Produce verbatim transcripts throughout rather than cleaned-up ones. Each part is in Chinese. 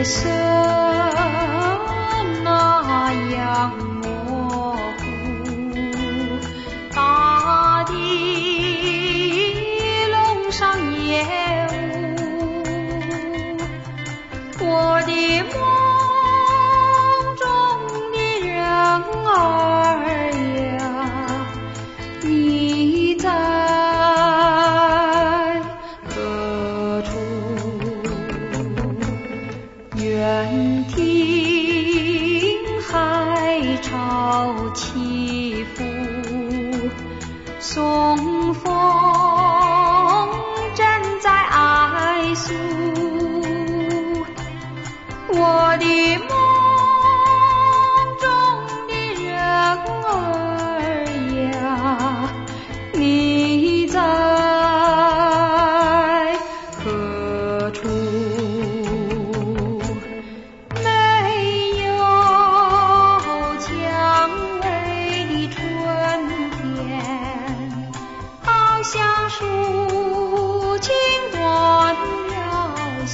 色那样模糊，大地笼上夜雾，我的梦中的人儿呀，你在何处？远听海潮起伏，送风正在哀诉，我的梦中的人儿呀，你在何处？没有蔷薇春天，好像抒情断了线。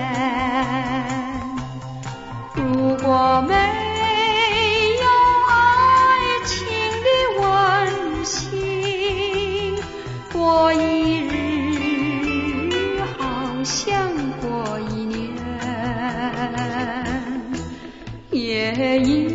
如果没有爱情的温馨，过一日好像过一年，也因